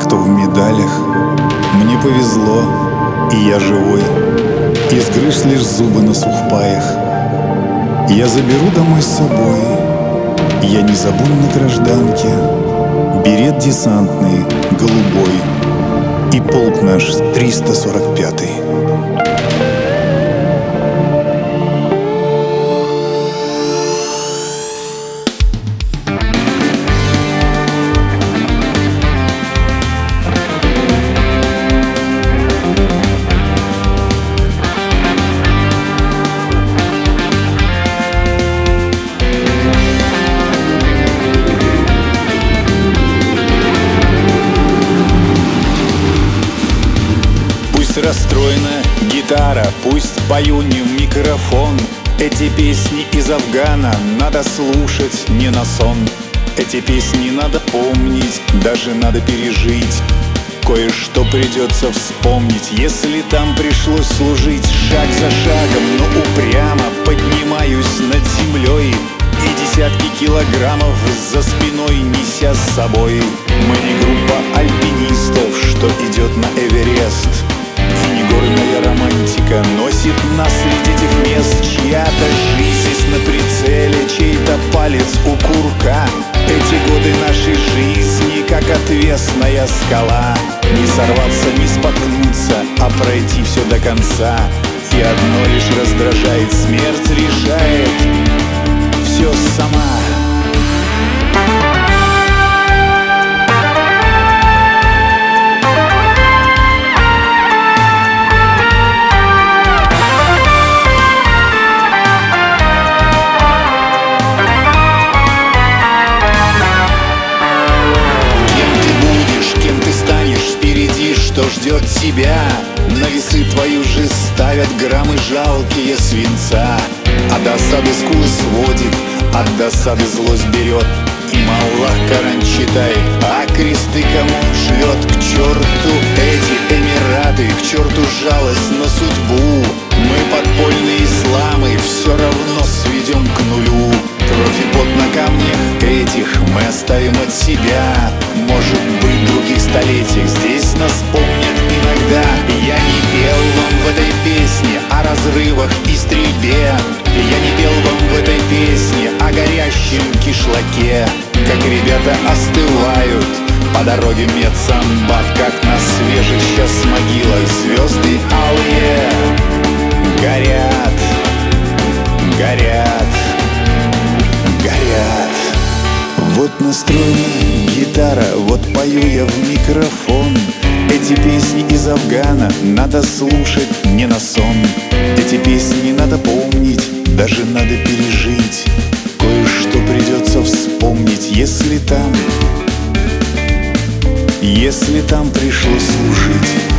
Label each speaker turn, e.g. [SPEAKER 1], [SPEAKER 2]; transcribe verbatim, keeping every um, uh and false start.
[SPEAKER 1] кто в медалях. Мне повезло, и я живой. Из крыш лишь зубы на сухпаях. Я заберу домой с собой. Я не забуду на гражданке берет десантный, голубой, и полк наш триста сорок пятый.
[SPEAKER 2] Расстроена гитара, пусть пою не в микрофон. Эти песни из Афгана надо слушать не на сон. Эти песни надо помнить, даже надо пережить. Кое-что придется вспомнить, если там пришлось служить. Шаг за шагом, но упрямо поднимаюсь над землей, и десятки килограммов за спиной неся с собой. Мы не группа альпинистов, что идет на Эверест, и не горная романтика носит нас среди этих мест. Чья-то жизнь здесь на прицеле, чей-то палец у курка. Эти годы нашей жизни, как отвесная скала. Не сорваться, не споткнуться, а пройти все до конца. И одно лишь раздражает: смерть решает все сама. Что ждет тебя? На весы твою же ставят граммы жалкие свинца. А досады скулы сводит, от досады злость берет. Им Аллах Коран читает, а кресты кому шлет. К черту эти Эмираты, к черту жалость на судьбу. Мы подпольные исламы все равно сведем к нулю. Кровь и пот на камнях этих мы оставим от себя. Может быть, в других столетиях здесь нас помнят иногда. Я не пел вам в этой песне о разрывах и стрельбе. Я не пел вам в этой песне о горящем кишлаке. Как ребята остывают по дороге медсамбат, как на свежих сейчас могилах звезды алые горят, горят, горят.
[SPEAKER 1] Вот настроена гитара, вот пою я в микрофон. Эти песни из Афгана надо слушать не на сон. Эти песни надо помнить, даже надо пережить. Кое-что придется вспомнить, если там, если там пришлось служить.